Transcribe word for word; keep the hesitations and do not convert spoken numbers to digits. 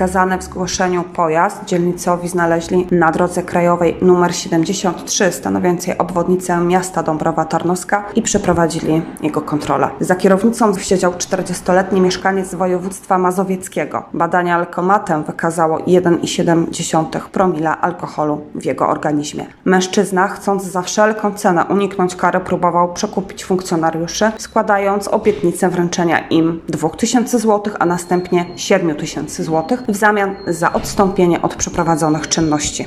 wskazany w zgłoszeniu pojazd dzielnicowi znaleźli na drodze krajowej nr siedemdziesiąt trzy stanowiącej obwodnicę miasta Dąbrowa Tarnowska i przeprowadzili jego kontrolę. Za kierownicą siedział czterdziestoletni mieszkaniec z województwa mazowieckiego. Badanie alkomatem wykazało jeden i siedem promila alkoholu w jego organizmie. Mężczyzna, chcąc za wszelką cenę uniknąć kary, próbował przekupić funkcjonariuszy, składając obietnicę wręczenia im dwóch tysięcy złotych, a następnie siedmiu tysięcy złotych w zamian za odstąpienie od przeprowadzonych czynności.